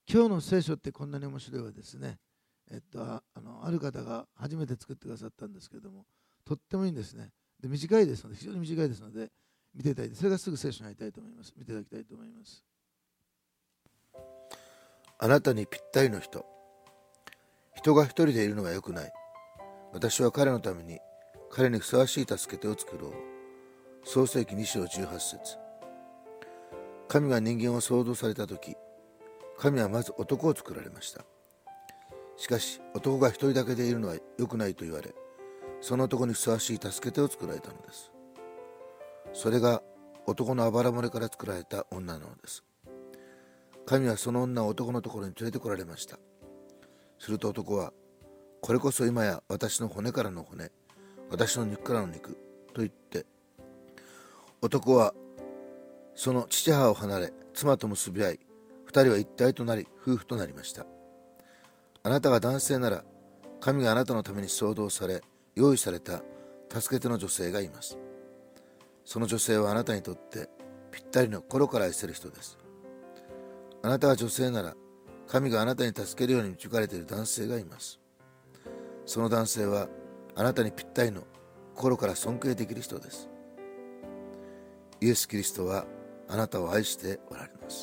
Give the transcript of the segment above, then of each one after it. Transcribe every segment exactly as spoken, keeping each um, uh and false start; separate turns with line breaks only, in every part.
今日の聖書ってこんなに面白いはですね、えっと、ああのある方が初めて作ってくださったんですけれども、とってもいいんですね。で、短いですので、非常に短いですので、見ていただいて、それがすぐ聖書に入りたいと思います。見ていただきたいと思います。
あなたにぴったりの人。人が一人でいるのは良くない。私は彼のために、彼にふさわしい助け手を作ろう。創世記に章じゅうはち節。神が人間を創造されたとき、神はまず男を作られました。しかし、男が一人だけでいるのは良くないと言われ、その男にふさわしい助け手を作られたのです。それが男のあばら骨から作られた女なのです。神はその女を男のところに連れてこられました。すると男は、これこそ今や私の骨からの骨、私の肉からの肉と言って、男はその父母を離れ、妻と結び合い、二人は一体となり夫婦となりました。あなたが男性なら、神があなたのために創造され、用意された助け手の女性がいます。その女性はあなたにとってぴったりの心から愛せる人です。あなたが女性なら、神があなたに助けるように導かれている男性がいます。その男性はあなたにぴったりの心から尊敬できる人です。イエス・キリストはあなたを愛しておられます。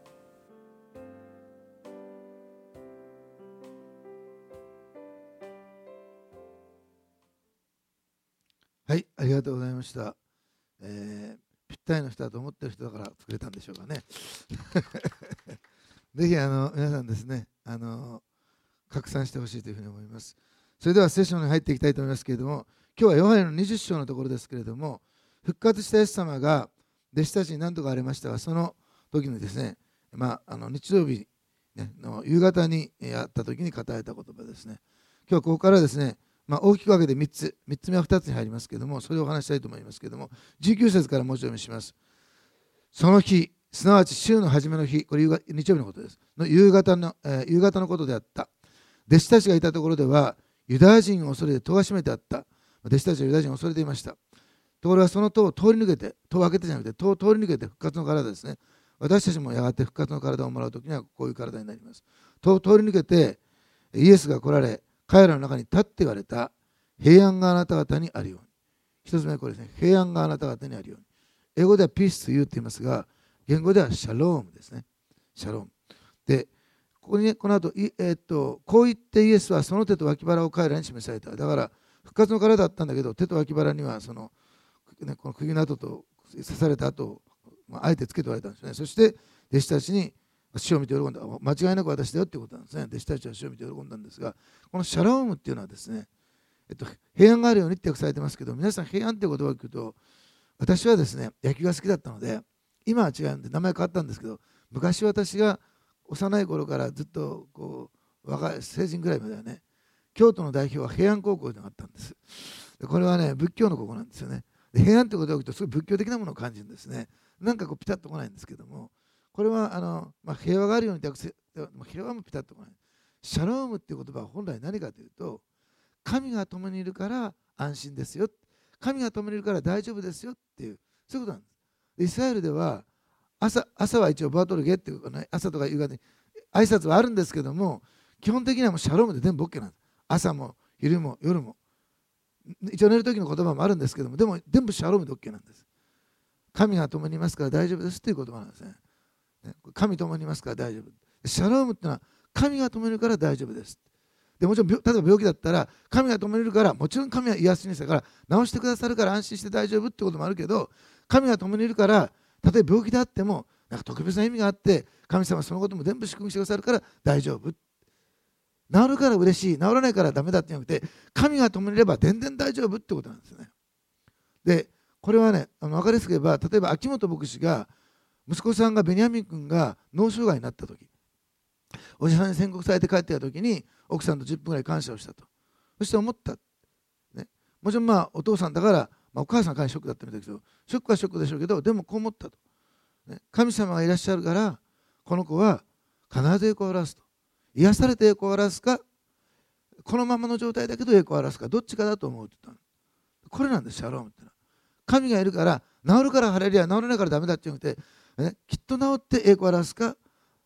はい、ありがとうございました。えー、ぴったりの人だと思ってる人だから作れたんでしょうかね。ぜひあの皆さんですね、あの拡散してほしいというふうに思います。それでは聖書に入っていきたいと思いますけれども、今日はヨハネのにじゅっ章のところですけれども、復活したイエス様が弟子たちに何とかありましたが、その時にですね、まあ、あの日曜日、ね、の夕方にあった時に語られた言葉ですね。今日はここからですね、まあ、大きく分けてみっつ、みっつめはふたつに入りますけれども、それをお話したいと思いますけれども、じゅうきゅう節からもう一度読みします。その日、すなわち週の初めの日、これ日曜日のことです。の夕方の、えー、夕方のことであった。弟子たちがいたところでは、ユダヤ人を恐れて戸が閉めてあった。弟子たちはユダヤ人を恐れていました。ところがその戸を通り抜けて、戸を開けてじゃなくて、戸を通り抜けて復活の体ですね。私たちもやがて復活の体をもらうときにはこういう体になります。戸を通り抜けて、イエスが来られ、彼らの中に立って言われた、平安があなた方にあるように。一つ目はこれですね。平安があなた方にあるように。英語ではピースと言うって言いますが、言語ではシャロームですね。シャローム。で、ここに、ね、この後、えー、っと、こう言ってイエスはその手と脇腹を彼らに示された。だから、復活の体だったんだけど、手と脇腹にはその、ね、この釘の跡と刺された跡を、まあ、あえてつけておられたんですね。そして、弟子たちに死を見て喜んだ。間違いなく私だよっていうことなんですね。弟子たちは死を見て喜んだんですが、このシャロームっていうのはですね、えっと、平安があるようにって訳されてますけど、皆さん平安っていう言葉を聞くと、私はですね、野球が好きだったので、今は違うんで名前変わったんですけど、昔私が幼い頃からずっとこう若い成人ぐらいまではね、京都の代表は平安高校というのがあったんです。でこれはね、仏教の高校なんですよね。で平安ってことを聞くとすごい仏教的なものを感じるんですね。なんかこうピタッとこないんですけども、これはあの、まあ、平和があるようにって訳せ、平和もピタッとこない。シャロームっていう言葉は本来何かというと、神が共にいるから安心ですよ。神が共にいるから大丈夫ですよっていう、そういうことなんです。でイスラエルでは朝、朝は一応バートルゲっていうかね、朝とか夕方に挨拶はあるんですけども、基本的にはもうシャロームで全部 OK なんです。朝も昼も夜も。一応寝る時の言葉もあるんですけども、でも全部シャロームで OK なんです。神が共にいますから大丈夫ですっていう言葉なんですね。神共にいますから大丈夫。シャロームってのは神が共にいるから大丈夫です。でもちろん例えば病気だったら神が共にいるから、もちろん神は癒し主だから治してくださるから安心して大丈夫ってこともあるけど、神が共にいるから例えば病気であってもなんか特別な意味があって、神様はそのことも全部祝福してくださるから大丈夫。治るから嬉しい、治らないからダメだってじゃなくて、神が共にいれば全然大丈夫ってことなんですよね。でこれはね、あの分かりやすく言えば、例えば秋元牧師が息子さんがベニヤミン君が脳障害になった時、おじさんに宣告されて帰ってきた時に奥さんとじゅっぷんぐらい感謝をしたと。そして思った、ね、もちろんまあお父さんだから、まあ、お母さんはかなりショックだったみたいですけど、ショックはショックでしょうけど、でもこう思ったと、ね、神様がいらっしゃるからこの子は必ず栄光を表すと。癒されて栄光を表すか、このままの状態だけど栄光を表すか、どっちかだと思うって言ったの。これなんです、シャロームってのは。神がいるから治るからハレルヤ、治らないからダメだって言わなくて、ね、きっと治って栄光を表すか、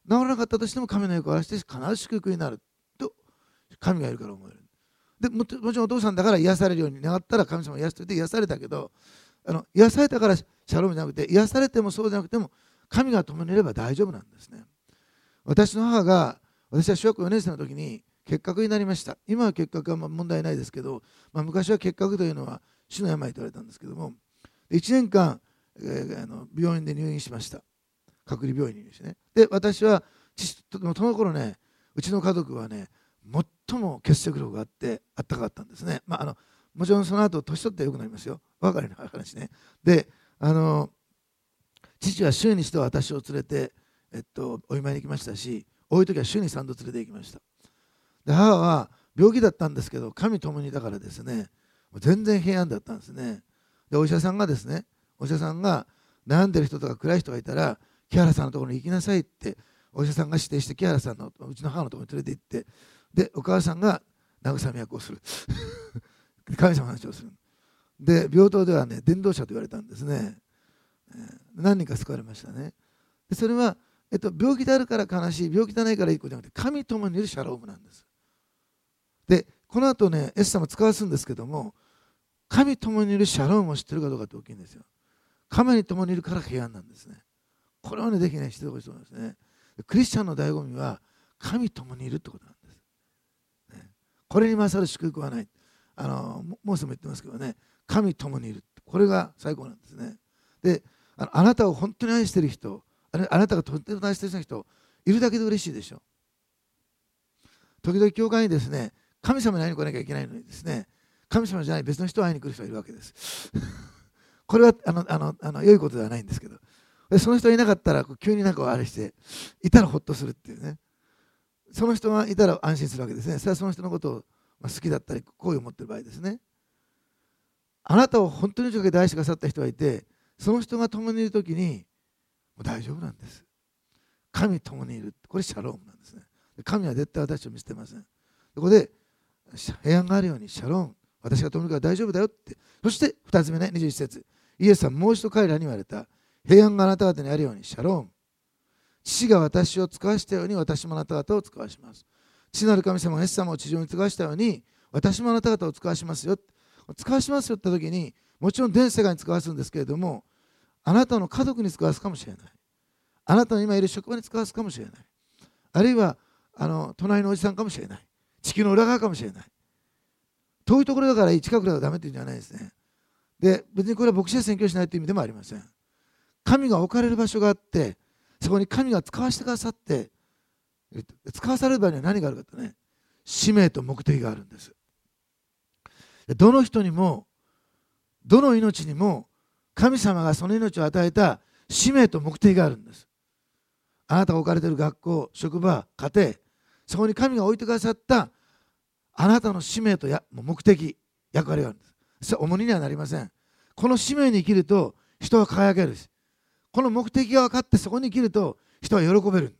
治らなかったとしても神の栄光を表して必ず祝福になると神がいるから思える。で も, もちろんお父さんだから癒されるように願ったら神様が癒しておいて癒されたけど、あの癒されたからシャロームじゃなくて、癒されてもそうじゃなくても神が共にいれば大丈夫なんですね。私の母が、私は小学校よねん生の時に結核になりました。今は結核は問題ないですけど、まあ、昔は結核というのは死の病と言われたんですけども、いちねんかん、えー、あの病院で入院しました。隔離病院に入院してね。で、私はその頃ね、うちの家族はね、最も結束力があってあったかかったんですね。まあ、あのもちろんその後年取ってよくなりますよ。お別れの話ね。で、あの父は週に一度私を連れて、えっと、お見舞いに行きましたし、多い時は週にさんど連れて行きました。で、母は病気だったんですけど、神共にいたからですね、全然平安だったんですね。で、お医者さんがですね、お医者さんが悩んでる人とか暗い人がいたら、木原さんのところに行きなさいって、お医者さんが指定して木原さんのうちの母のところに連れて行って、で、お母さんが慰め役をする。神様の話をする。で、病棟ではね、伝道者と言われたんですね。何人か救われましたね。でそれは、えっと、病気であるから悲しい、病気でないからいいことじゃなくて、神共にいるシャロームなんです。で、この後ね、エスさんも使わすんですけども、神共にいるシャロームを知ってるかどうかって大きいんですよ。神に共にいるから平安なんですね。これはね、できない人がいそうなんですね。クリスチャンの醍醐味は、神共にいるってことなんです。ね、これに勝る祝福はない。あのモーセも言ってますけどね、神共にいる。これが最高なんですね。で、あのあなたを本当に愛している人、あなたがとっても大切な人、いるだけで嬉しいでしょ。時々教会にですね、神様に会いに来なきゃいけないのにですね、神様じゃない別の人を会いに来る人がいるわけです。これはあのあのあの良いことではないんですけど、でその人がいなかったら急になんかあれして、いたらほっとするっていうね。その人がいたら安心するわけですね。それはその人のことを好きだったり好意を持っている場合ですね。あなたを本当に命がけで愛してくださった人がいて、その人が共にいるときにもう大丈夫なんです。神共にいる。これシャロームなんですね。神は絶対私を見捨てません。ここで平安があるようにシャローム、私が共にいるから大丈夫だよって。そしてふたつめね、にじゅういち節、イエスはもう一度彼らに言われた。平安があなた方にあるようにシャローム。父が私を使わしたように私もあなた方を使わします。父なる神様がイエス様を地上に使わしたように私もあなた方を使わしますよ。使わしますよって時に、もちろん全世界に使わすんですけれども、あなたの家族に使わすかもしれない。あなたの今いる職場に使わすかもしれない。あるいはあの隣のおじさんかもしれない。地球の裏側かもしれない。遠いところだから近くだとダメっていうんじゃないですね。で、別にこれは牧師で宣教しないという意味でもありません。神が置かれる場所があって、そこに神が使わせてくださって、使わされる場合には何があるかとね、使命と目的があるんです。どの人にも、どの命にも、神様がその命を与えた使命と目的があるんです。あなたが置かれている学校、職場、家庭、そこに神が置いてくださったあなたの使命とや目的、役割があるんです。それは重荷にはなりません。この使命に生きると人は輝けるし、この目的が分かってそこに生きると人は喜べる。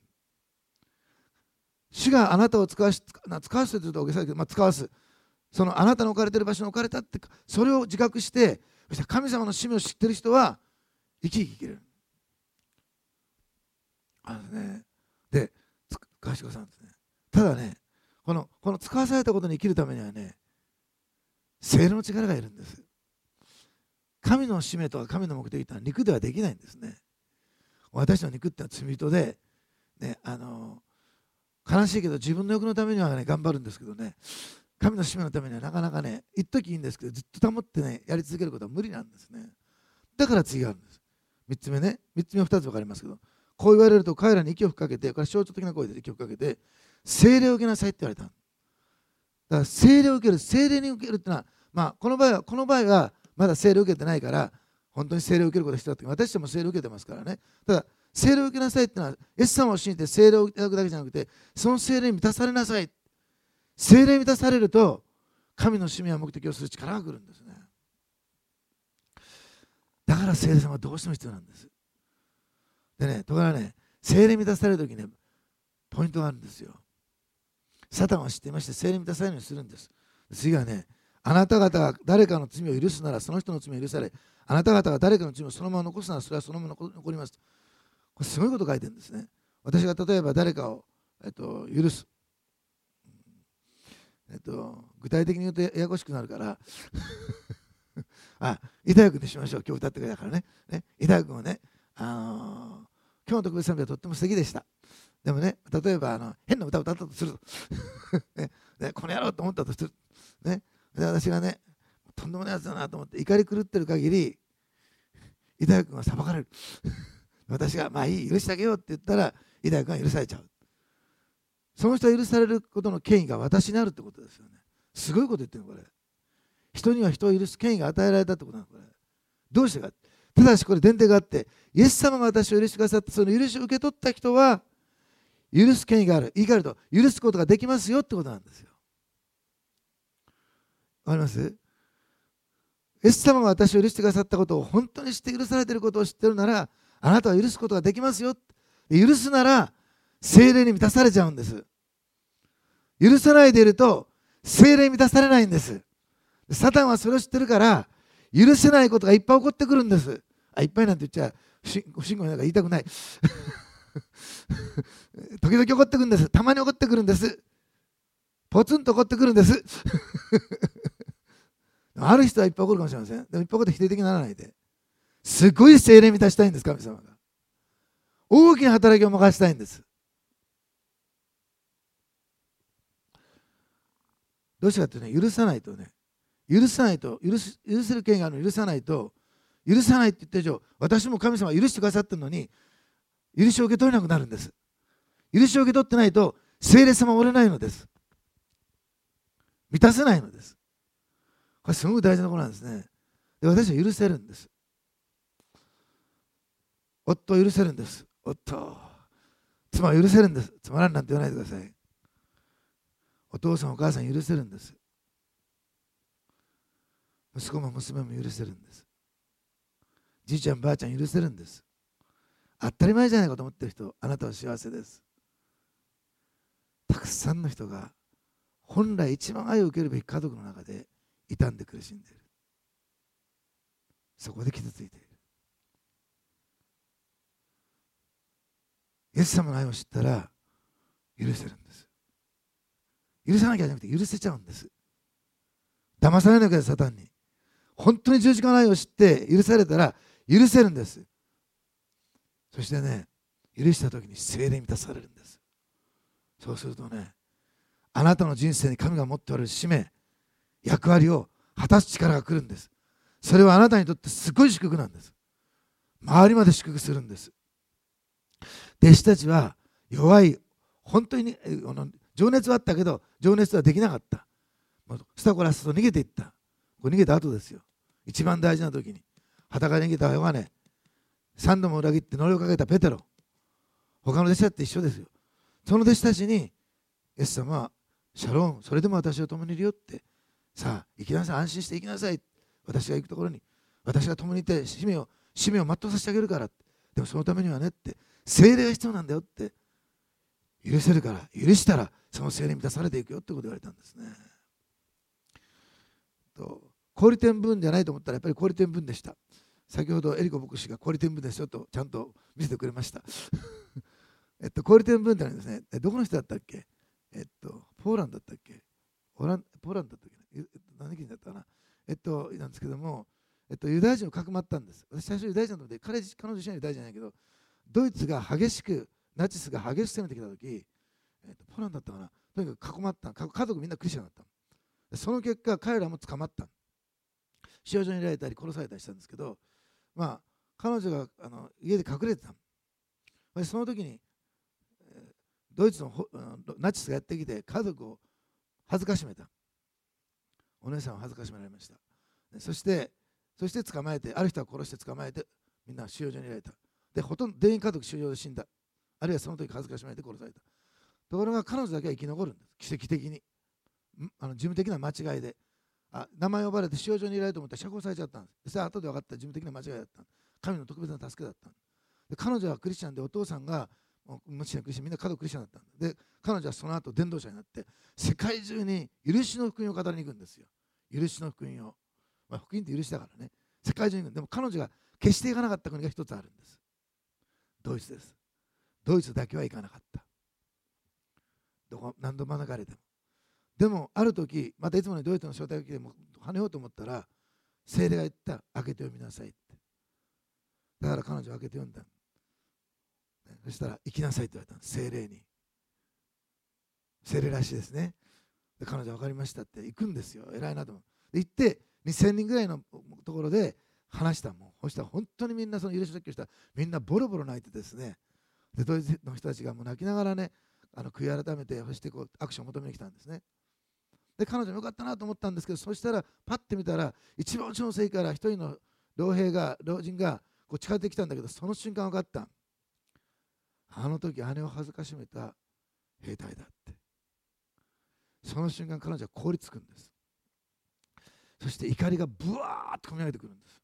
主があなたを使わす、使わすというと大げさだけど、まあ、使わす。そのあなたの置かれている場所に置かれたって、それを自覚して、そして神様の使命を知っている人は生き生き生きれる。あのね、で、川島さんですね。ただね、この、この使わされたことに生きるためにはね、聖霊の力がいるんです。神の使命とか神の目的というのは肉ではできないんですね。私の肉ってのは罪人で、ね、あの悲しいけど自分の欲のためにはね頑張るんですけどね、神の使命のためにはなかなかね、一時いいんですけどずっと保ってねやり続けることは無理なんですね。だから次があるんです。みっつめね、みっつめはふたつ分かりますけど、こう言われると彼らに息を吹きかけて、これ象徴的な声で息を吹きかけて、聖霊を受けなさいって言われた。だから聖霊を受ける、聖霊に受けるってのは、まあこの場合はこの場合はまだ聖霊を受けてないから本当に聖霊を受けることが必要だって、私たちも聖霊を受けてますからね。ただ聖霊を受けなさいってのは、イエス様を信じて聖霊をいただくだけじゃなくて、その聖霊に満たされなさい。聖霊に満たされると神の使命や目的をする力が来るんですね。だから聖霊様はどうしても必要なんです。でね、ところがね、聖霊に満たされるときね、ポイントがあるんですよ。サタンは知っていまして、聖霊に満たされるようにするんです。次はね、あなた方が誰かの罪を許すならその人の罪を許され、あなた方が誰かの罪をそのまま残すならそれはそのまま残ります。これすごいこと書いてるんですね。 私が例えば誰かを、えっと、許す、えっと、具体的に言うとややこしくなるからあ、板谷君でしましょう。今日歌ってくれたからね。ね、板谷君はね、あのー、今日の特別賛美はとっても素敵でした。でもね、例えばあの変な歌を歌ったとすると、ねね、この野郎と思ったとする、ね、で私がね、とんでもないやつだなと思って怒り狂ってる限り、板谷君は裁かれる。私が、まあいい、許してあげようって言ったら、板谷君は許されちゃう。その人が許されることの権威が私にあるってことですよね。すごいこと言ってるの、これ。人には人を許す権威が与えられたってことなの、これ。どうしてか。ただしこれ前提があって、イエス様が私を許してくださって、その許しを受け取った人は、許す権威がある。言い換えると、許すことができますよってことなんですよ。わかります？イエス様が私を許してくださったことを本当に知って許されていることを知っているなら、あなたは許すことができますよ。許すなら聖霊に満たされちゃうんです。許さないでいると聖霊に満たされないんです。サタンはそれを知ってるから許せないことがいっぱい起こってくるんです。あ、いっぱいなんて言っちゃ不信仰になんか言いたくない時々起こってくるんです。たまに起こってくるんです。ポツンと起こってくるんですある人はいっぱい起こるかもしれません。でもいっぱい起こって否定的にならないで、すごい聖霊に満たしたいんです。神様が大きな働きを任せたいんです。どうしてかっていうとね、許さないとね、許さないと、許す、許せる権があるのに許さないと、許さないって言ってる以上、私も神様が許してくださってるのに、許しを受け取れなくなるんです。許しを受け取ってないと、聖霊様は折れないのです。満たせないのです。これすごく大事なことなんですね。で、私は許せるんです。夫を許せるんです。夫、妻を許せるんです。つまらんなんて言わないでください。お父さんお母さん許せるんです。息子も娘も許せるんです。じいちゃんばあちゃん許せるんです。当たり前じゃないかと思ってる人、あなたは幸せです。たくさんの人が本来一番愛を受けるべき家族の中で傷んで苦しんでいる。そこで傷ついている。イエス様の愛を知ったら許せるんです。許さなきゃじゃなくて許せちゃうんです。騙されなきゃサタンに。本当に十字架の愛を知って許されたら許せるんです。そしてね、許した時に聖霊に満たされるんです。そうするとね、あなたの人生に神が持っておられる使命、役割を果たす力が来るんです。それはあなたにとってすごい祝福なんです。周りまで祝福するんです。弟子たちは弱い、本当に情熱はあったけど情熱はできなかった。スタコラスと逃げていった。これ逃げた後ですよ。一番大事な時に裸で逃げたヨハネ、三度も裏切って呪いをかけたペテロ、他の弟子だって一緒ですよ。その弟子たちにイエス様はシャローン、それでも私は共にいるよって、さあ行きなさい、安心して行きなさい、私が行くところに私が共にいて使命を使命を全うさせてあげるから、でもそのためにはねって、聖霊が必要なんだよって、許せるから許したらその聖霊に満たされていくよってことを言われたんですね。と小売店分じゃないと思ったらやっぱり小売店分でした。先ほどエリコ牧師が小売店分ですよとちゃんと見せてくれましたえっと小売店分ってのはですね、どこの人だったっけ、えっとポーランドだったっけ、オランポーランドだったっけ、ね、何国だったかな、えっとなんですけども、えっとユダヤ人をかくまったんです。私最初ユダヤ人なので、彼彼女自身はユダヤ人じゃないけど、ドイツが激しくナチスが激しく攻めてきた時、えっとポーランドだったかな、とにかく囲まった、家族みんなクリスチャンだった。その結果彼らも捕まった、収容所に入れられたり殺されたりしたんですけど、まあ彼女があの家で隠れてた。その時にドイツのナチスがやってきて家族を恥ずかしめた。お姉さんを恥ずかしめられました。そしてそして捕まえて、ある人は殺して捕まえてみんな収容所に入れられた。でほとんど全員家族収容で死んだ。あるいはその時恥ずかしめられて殺された。ところが彼女だけは生き残るんです。奇跡的にあの事務的な間違いで、あ名前呼ばれて収容所に入れられると思ったら釈放されちゃったんです。それは後で分かった事務的な間違いだった。神の特別な助けだった。で彼女はクリスチャンで、お父さんがもちろんクリスチャン、みんな家族クリスチャンだったんで、彼女はその後伝道者になって世界中に許しの福音を語りに行くんですよ。許しの福音を、まあ、福音って許しだからね、世界中に行く。でも彼女が決していかなかった国が一つあるんです。ドイツです。 ドイツだけは行かなかった。どこ何度招かれても。でもある時またいつものドイツの招待が来ても跳ねようと思ったら、聖霊が言った。開けて読みなさいって。だから彼女は開けて読んだ。そしたら行きなさいって言われたんです。聖霊に。聖霊らしいですね。で彼女は分かりましたって行くんですよ。偉いなと思う。で行ってにせんにんぐらいのところで話したもん。そしたら本当にみんなその許し説教したみんなボロボロ泣いてですね。でドイツの人たちがもう泣きながらね、あの悔い改めてそしてこう握手を求めに来たんですね。で彼女もよかったなと思ったんですけど、そしたらパッて見たら一番後ろの席から一人の老兵が老人がこう近づいてきたんだけど、その瞬間分かった。あの時姉を恥ずかしめた兵隊だって。その瞬間彼女は凍りつくんです。そして怒りがブワーッと込み上げてくるんです。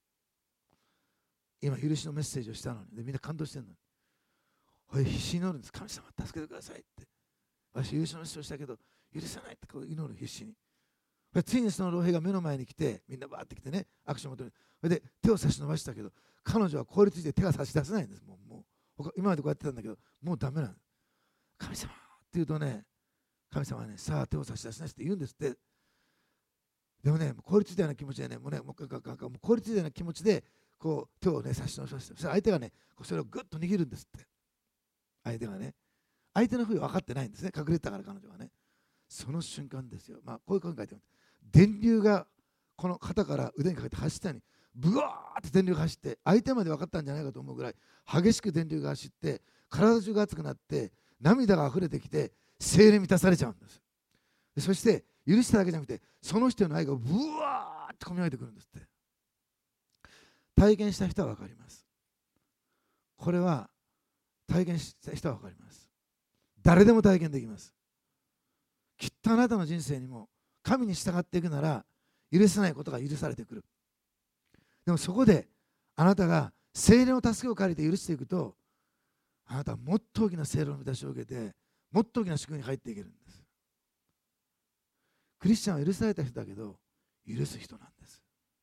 今許しのメッセージをしたのに、でみんな感動してるのに、これ必死に祈るんです。神様助けてくださいって。私許しのメッセージをしたけど許せないってこう祈る必死に。ついにその老兵が目の前に来て、みんなバーって来てね、握手を求めて、それで手を差し伸ばしたけど、彼女は凍りついて手が差し出せないんです。もうもう今までこうやってたんだけど、もうダメなの。神様って言うとね、神様はね、さあ手を差し出しなって言うんですって。でもね、凍りついたような気持ちでね、もうね、もう凍りついたような気持ちで、こう手をね、差し伸ばして、そしたら相手がね、それをぐっと握るんですって。相手がね、相手の不意分かってないんですね、隠れてたから彼女はね。その瞬間ですよ。まあ、こういうこと書いてます。電流がこの肩から腕にかけて走ったように、ブワーって電流が走って、相手まで分かったんじゃないかと思うぐらい、激しく電流が走って、体中が熱くなって、涙が溢れてきて、聖霊満たされちゃうんです。でそして許しただけじゃなくて、その人への愛がブワーって込み上げてくるんですって。体験した人は分かります。これは体験した人は分かります。誰でも体験できます。きっとあなたの人生にも神に従っていくなら許せないことが許されてくる。でもそこであなたが聖霊の助けを借りて許していくと、あなたはもっと大きな聖霊の満たしを受けて、もっと大きな祝福に入っていけるんです。クリスチャンは許された人だけど許す人なんです。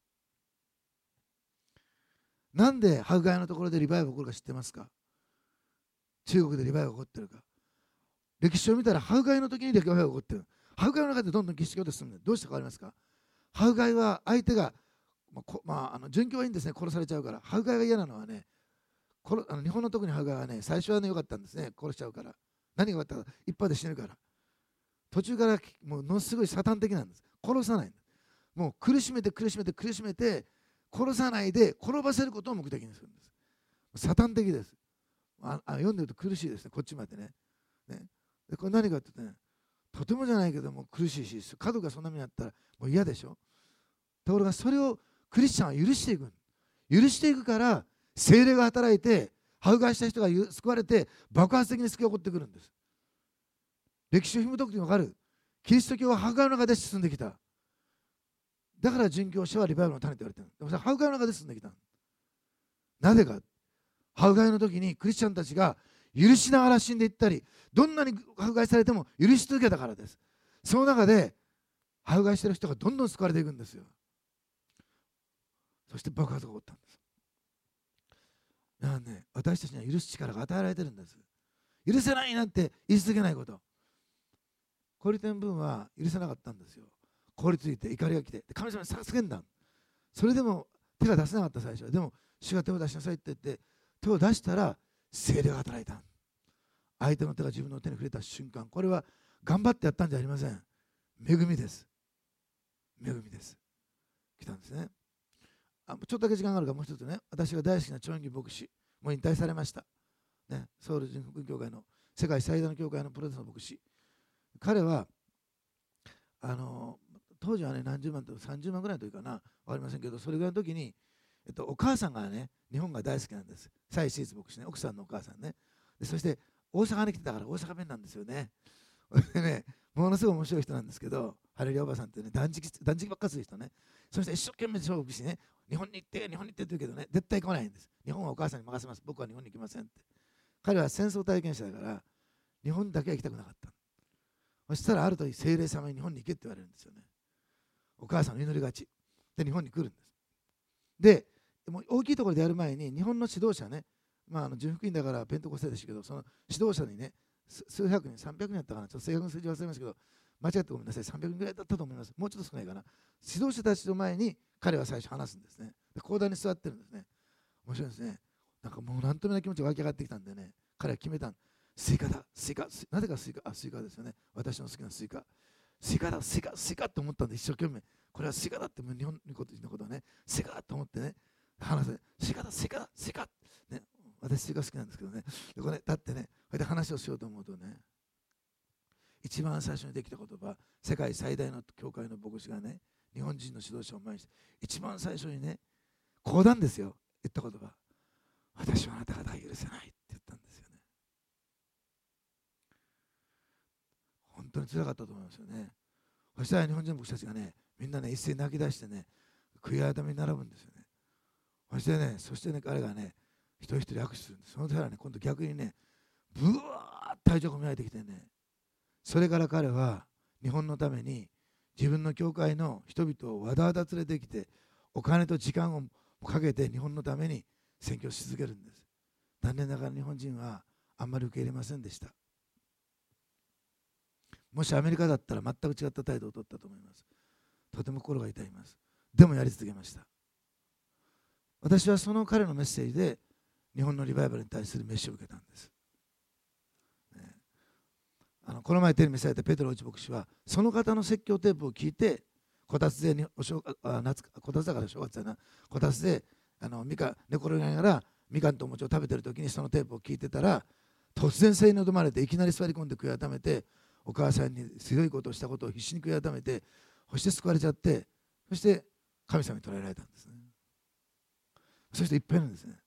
なんで迫害のところでリバイバルが起こるか知ってますか？中国でリバイバルが起こってるか。歴史を見たら迫害の時にリバイバルが起こってる。迫害の中でどんどんキリスト教と進むので、どうして変わりますか？迫害は相手が、まあこまあ、あの殉教はいいんですね、殺されちゃうから。迫害が嫌なのはね、殺あの日本の特に迫害はね、最初はね、良かったんですね、殺しちゃうから。何が良かったか、一発で死ぬから。途中からもうものすごいサタン的なんです。殺さないんです。もう苦しめて苦しめて苦しめて、殺さないで転ばせることを目的にするんです。サタン的です。ああ読んでると苦しいですね、こっちまでね。ねでこれ何かって言ってね、とてもじゃないけども苦しいし、家族がそんな目にあったらもう嫌でしょ。ところがそれをクリスチャンは許していく。許していくから聖霊が働いて、迫害した人が救われて爆発的に救いが起こってくるんです。歴史を紐解くと分かる。キリスト教は迫害の中で進んできた。だから殉教者はリバイバルの種と言われている。でもそれは迫害の中で進んできた。なぜか。迫害の時にクリスチャンたちが許しながら死んでいったり、どんなに迫害されても許し続けたからです。その中で迫害している人がどんどん救われていくんですよ。そして爆発が起こったんです。だからね、私たちには許す力が与えられているんです。許せないなんて言い続けないこと。コリテン分は許せなかったんですよ。凍りついて怒りが来て、神様に叫んだ。それでも手が出せなかった最初は。でも主が手を出しなさいって言って手を出したら聖霊が働いた。相手の手が自分の手に触れた瞬間、これは頑張ってやったんじゃありません。恵みです。恵みです。来たんですね。あちょっとだけ時間があるからもう一つね、私が大好きなチョンギ牧師、もう引退されました、ね、ソウル人福音教会の世界最大の教会のプロテスタント牧師。彼はあの当時はね何十万とさんじゅうまんぐらいの時かな、分かりませんけど、それぐらいの時に、えっと、お母さんがね日本が大好きなんです。蔡シーツ牧師ね、奥さんのお母さんね。でそして大阪に来てたから大阪弁なんですよね。でね、ものすごい面白い人なんですけど、ハレリアおばさんってね、断食断食ばっかりする人ね。そして一生懸命勝負してね、日本に行って日本に行ってって言うけどね、絶対来ないんです。日本はお母さんに任せます、僕は日本に行きませんって。彼は戦争体験者だから日本だけは行きたくなかった。そしたらある時聖霊様に日本に行けって言われるんですよね。お母さんの祈りがちで日本に来るんです。でもう大きいところでやる前に日本の指導者ね、 まあ、あの純福音だからペントコステでしたけど、その指導者にね、数百人、さんびゃくにんやったかな、ちょっと正確な数字忘れましたけど、間違ってごめんなさい、さんびゃくにんぐらいだったと思います。もうちょっと少ないかな。指導者たちの前に彼は最初話すんですね。で、講談に座ってるんですね。面白いですね。なんかもうなんともない気持ちが湧き上がってきたんでね、彼は決めたん。スイカだ、スイカ、なぜかスイカ、あ、スイカですよね。私の好きなスイカ。スイカだ、スイカ、スイカって思ったんで、一生懸命、これはスイカだって、日本のことのことはね、スイカだと思ってね、話せ、スイカだ、スイカだ、スイカ、ね、私スイカ好きなんですけどね、でこれだってね、こうやって話をしようと思うとね、一番最初にできた言葉、世界最大の教会の牧師がね、日本人の指導者を前にして、一番最初にね、講談ですよ、言った言葉、私はあなた方が許せないって言ったんですよね。本当につらかったと思いますよね。そしたら日本人の牧師たちがね、みんなね、一斉に泣き出してね、悔い改めに並ぶんですよね。そしてね、そしてね、彼がね、一人一人握手するんです。その時はね、今度逆にね、ぶわーっと体調が込められてきてね、それから彼は日本のために自分の教会の人々をわざわざ連れてきて、お金と時間をかけて日本のために宣教し続けるんです。残念ながら日本人はあんまり受け入れませんでした。もしアメリカだったら全く違った態度を取ったと思います。とても心が痛います。でもやり続けました。私はその彼のメッセージで日本のリバイバルに対するメッセージを受けたんです。ね、あのこの前テレビにされたペトロ内牧師はその方の説教テープを聞いて、こたつでにお正あ夏こたつだから正月だな、こたつであのみか寝転がりながらみかんとお餅を食べてる時にそのテープを聞いてたら、突然性に飲まれていきなり座り込んで悔い改めて、お母さんに強いことをしたことを必死に悔い改めて、そして救われちゃって、そして神様に捕らえられたんですね。そういう人いっぱいいるんですね。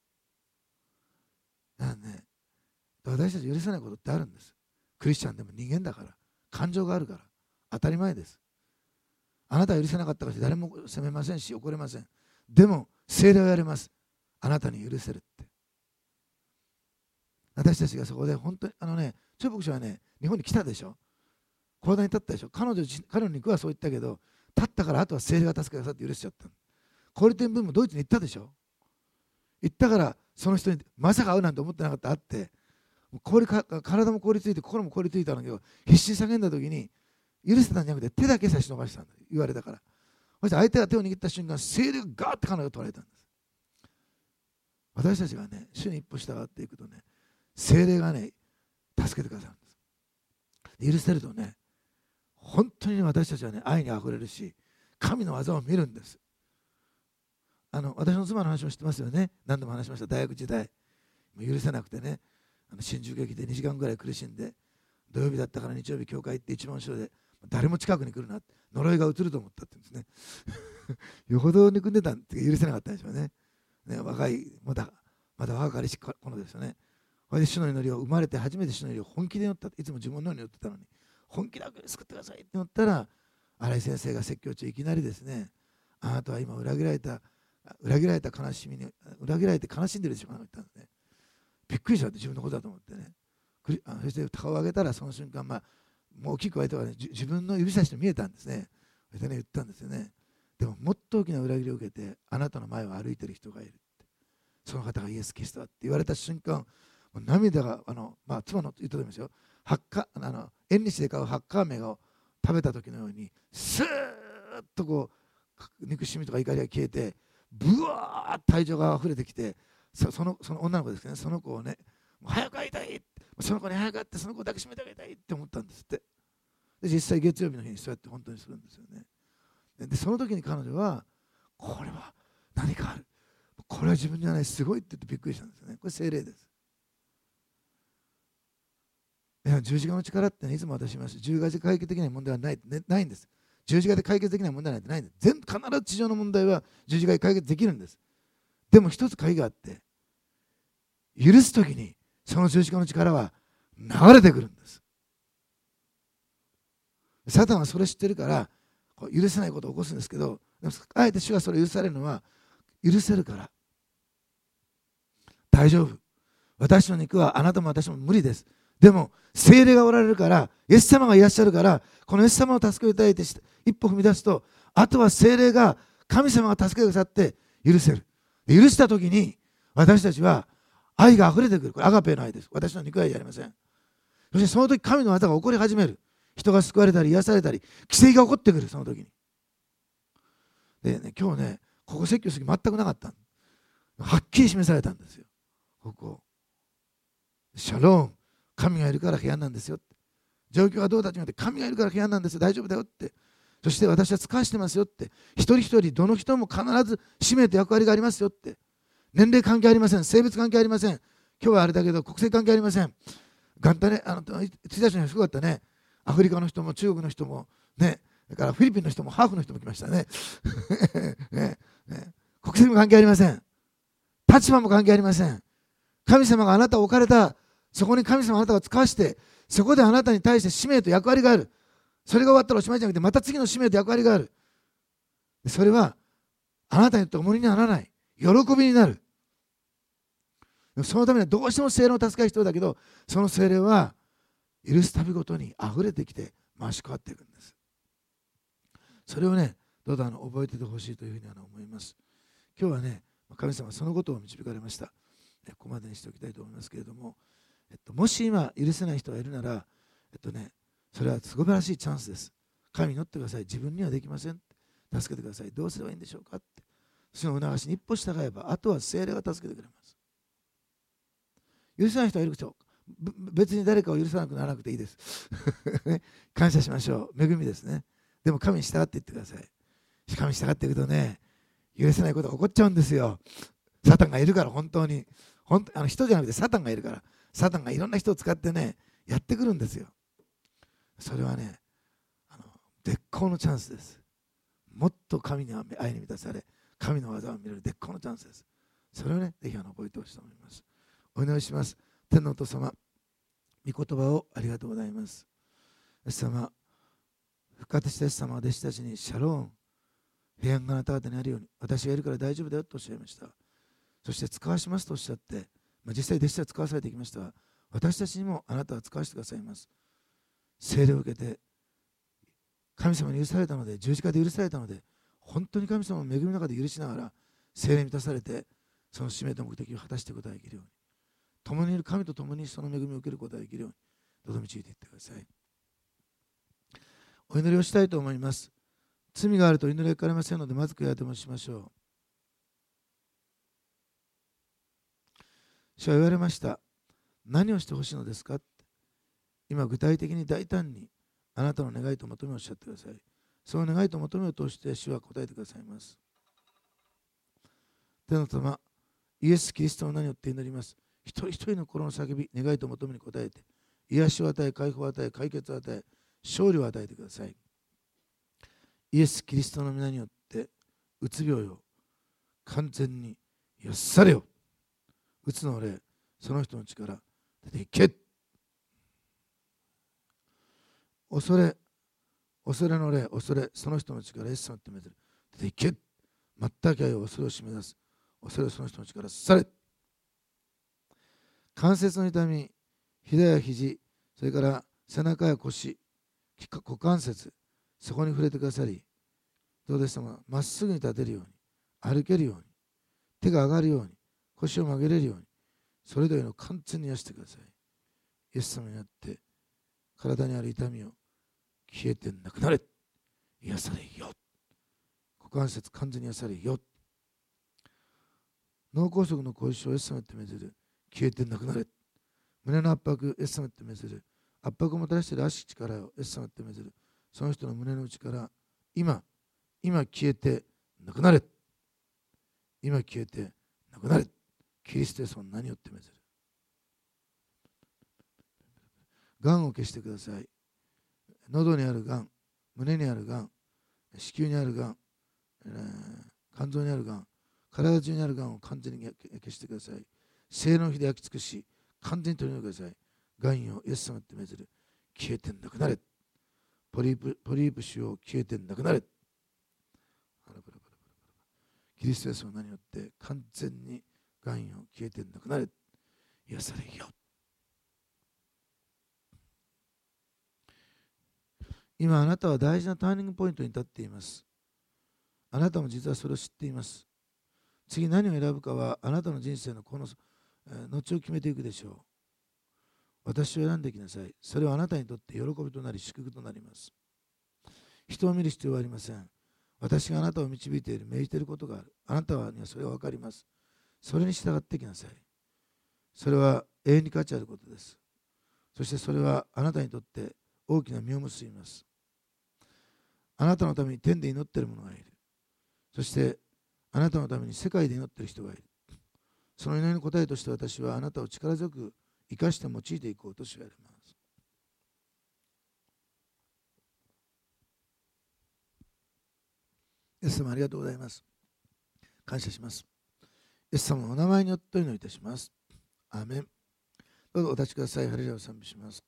なんでね、私たち許せないことってあるんです。クリスチャンでも人間だから、感情があるから、当たり前です。あなたは許せなかったから誰も責めませんし怒れません。でも聖霊はやれます。あなたに許せるって。私たちがそこで本当にあのね、張牧師はね、日本に来たでしょ。講談に立ったでしょ。彼女、彼の肉はそう言ったけど、立ったからあとは聖霊が助けてくださって許しちゃった。コールテンブームドイツに行ったでしょ。行ったからその人にまさか会うなんて思ってなかった。会って氷か体も凍りついて心も凍りついたんだけど、必死に叫んだ時に許せたんじゃなくて手だけ差し伸ばしたんだ、言われたから。そして相手が手を握った瞬間、聖霊がガーッて彼女を捉えたんです。私たちがね、主に一歩従っていくとね、聖霊がね助けてくださるんです。許せるとね、本当に私たちはね、愛にあふれるし、神の技を見るんです。あの私の妻の話も知ってますよね。何度も話しました。大学時代もう許せなくてね、あの新宿駅でにじかんぐらい苦しんで、土曜日だったから日曜日教会行って一番後ろで誰も近くに来るな、呪いが移ると思ったって言うんですねよほど憎んでたって許せなかったんでしょうね。ね、若いまだまだ若かりし頃ですよね。それで主の祈りを生まれて初めて主の祈りを本気で祈った。いつも自分のように祈ってたのに、本気で救ってくださいって祈ったら、新井先生が説教中いきなりですね、あなたは今裏切られた裏切られた悲しみに裏切られて悲しんでるでしょうかと言ったんですね。びっくりしたって、自分のことだと思ってね。そして顔を上げたらその瞬間、まあ、もう大きく言われたら、ね、自分の指差しに見えたんですね。そしてね言ったんですよね。でももっと大きな裏切りを受けてあなたの前を歩いている人がいるって、その方がイエス・キリストだって言われた瞬間、もう涙があの、まあ、妻の言ったと思いますよ。ハッカあの縁日で買うハッカーメガを食べた時のようにスーッとこう憎しみとか怒りが消えて、ブワーッと愛情があふれてきて、そ, そ, のその女の子ですね、その子をね、もう早く会いたい、その子に早く会ってその子を抱きしめてあげたいって思ったんですって。で実際月曜日の日にそうやって本当にするんですよね。でその時に彼女は、これは何かある、これは自分じゃない、すごいって言ってびっくりしたんですよね。これ聖霊です。いや十字架の力って、ね、いつも私言います。十字架で解決できない問題はない、ね、ないんです。十字架で解決できない問題なんてないんです。全必ず地上の問題は十字架で解決できるんです。でも一つ鍵があって、許すときにその十字架の力は流れてくるんです。サタンはそれ知ってるからこう許せないことを起こすんですけど、あえて主がそれを許されるのは、許せるから。大丈夫、私の肉はあなたも私も無理です。でも聖霊がおられるから、イエス様がいらっしゃるから、このイエス様を助けをいただいて一歩踏み出すと、あとは聖霊が、神様が助けてくださって許せる。許したときに私たちは愛があふれてくる。これアガペの愛です。私の肉愛じゃありません。そしてその時神の技が起こり始める。人が救われたり癒されたり奇跡が起こってくる。その時にでね、今日ねここ説教する気全くなかった。はっきり示されたんですよ。ここシャローン、神がいるから平安なんですよって。状況がどうだって言って神がいるから平安なんですよ、大丈夫だよって。そして私は使わしてますよって。一人一人どの人も必ず使命と役割がありますよって。年齢関係ありません。性別関係ありません。今日はあれだけど国籍関係ありません。元旦ね、あのいちにちのすごかったね。アフリカの人も中国の人もね、だからフィリピンの人もハーフの人も来ましたね。ねね国籍も関係ありません。立場も関係ありません。神様があなたを置かれた、そこに神様があなたを使わして、そこであなたに対して使命と役割がある。それが終わったらおしまいじゃなくて、また次の使命と役割がある。それはあなたにとって重荷にならない。喜びになる。そのためにはどうしても聖霊の助けが必要だけど、その聖霊は許すたびごとにあふれてきて増し変わっていくんです。それをね、どうぞあの覚えててほしいというふうにあの思います。今日はね、神様はそのことを導かれました。ここまでにしておきたいと思いますけれども、えっと、もし今許せない人がいるなら、えっとね、それは素晴らしいチャンスです。神に祈ってください。自分にはできません。助けてください。どうすればいいんでしょうかって。その促しに一歩従えば、あとは聖霊が助けてくれます。許せない人がいる人、別に誰かを許さなくならなくていいです。感謝しましょう。恵みですね。でも神に従っていってください。神に従っていくとね、許せないことが起こっちゃうんですよ。サタンがいるから、本当に。本当あの人じゃなくてサタンがいるから。サタンがいろんな人を使ってね、やってくるんですよ。それはね、あの絶好のチャンスです。もっと神に愛に満たされ、神の技を見れる絶好のチャンスです。それをね、ぜひあの覚えてほしいと思います。お祈りします。天のお父様、御言葉をありがとうございます。イエス様、復活したイエス様は弟子たちにシャローン、平安があなた方にあるように、私がいるから大丈夫だよとおっしゃいました。そして使わしますとおっしゃって、まあ、実際弟子たちは使わされていきましたが、私たちにもあなたは使わせてくださいます。聖霊を受けて、神様に許されたので、十字架で許されたので、本当に神様の恵みの中で許しながら、聖霊に満たされて、その使命と目的を果たしていくことができるように、共にいる神と共にその恵みを受けることができるように、どうぞ導いていってください。お祈りをしたいと思います。罪があると祈りが聞かれませんので、まず悔い改めをしましょう。主は言われました。何をしてほしいのですかって。今具体的に大胆にあなたの願いと求めをおっしゃってください。その願いと求めを通して主は答えてくださいます。天の様、イエス・キリストの名によって祈ります。一人一人の心の叫び、願いと求めに応えて、癒しを与え、解放を与え、解決を与え、勝利を与えてください。イエス・キリストの皆によって、うつ病よ、完全に癒されよ。うつの霊、その人の力、出ていけ。恐れ、恐れの霊、恐れ、その人の力、イエス様ってめずる。出ていけ。全く愛を恐れを締め出す。恐れその人の力、され。関節の痛み、膝や肘、それから背中や腰、股関節、そこに触れてくださり、どうでしたか、まっすぐに立てるように、歩けるように、手が上がるように、腰を曲げれるように、それぞれの完全に癒してください。イエス様によって、体にある痛みを消えてなくなれ。癒されよ。股関節完全に癒されよ。脳梗塞の後遺症をイエス様によって命ずる。消えてなくなれ。胸の圧迫、イエス様によって命ずる。圧迫をもたらしている足力をイエス様によって命ずる。その人の胸の内から今、今消えてなくなれ。今消えてなくなれ。キリストイエス様の名によって命ずる。がんを消してください。喉にあるがん、胸にあるがん、子宮にあるがん、えー、肝臓にあるがん、体中にあるがんを完全に消してください。聖霊の火で焼き尽くし、完全に取り除いてください。がんよ、イエス様って命ずる。消えてなくなれ。ポリープ、ポリープ腫瘍、消えてなくなれ。キリストイエスの名によって完全にがんよ、消えてなくなれ。癒されよ。今あなたは大事なターニングポイントに立っています。あなたも実はそれを知っています。次何を選ぶかはあなたの人生のこの後を決めていくでしょう。私を選んできなさい。それはあなたにとって喜びとなり祝福となります。人を見る必要はありません。私があなたを導いている、命じていることがある。あなたにはそれが分かります。それに従ってきなさい。それは永遠に価値あることです。そしてそれはあなたにとって大きな実を結びます。あなたのために天で祈っている者がいる。そしてあなたのために世界で祈っている人がいる。その祈りの答えとして私はあなたを力強く生かして用いていこうと知られます。イエス様ありがとうございます。感謝します。イエス様のお名前によってお祈りいたします。アーメン。どうぞお立ちください。ハレルヤを賛美します。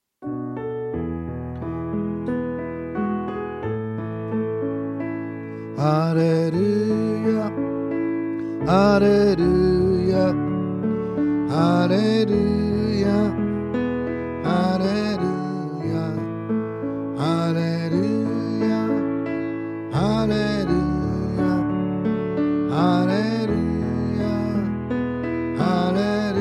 ハレルヤハレルヤハレルヤハレルヤハレルヤハレルヤハレルヤハレ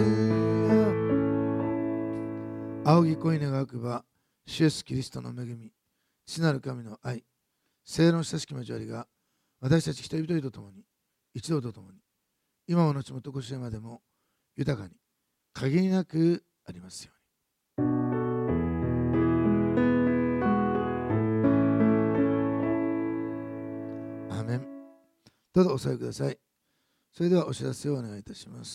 ルヤ。仰ぎ恋願わくば主イエスキリストの恵み、父なる神の愛、聖霊の親しき交わりが私たち一人一人と共に、一同と共に、今も後もとこしえまでも豊かに限りなくありますように。アーメン。どうぞお座りください。それではお知らせをお願いいたします。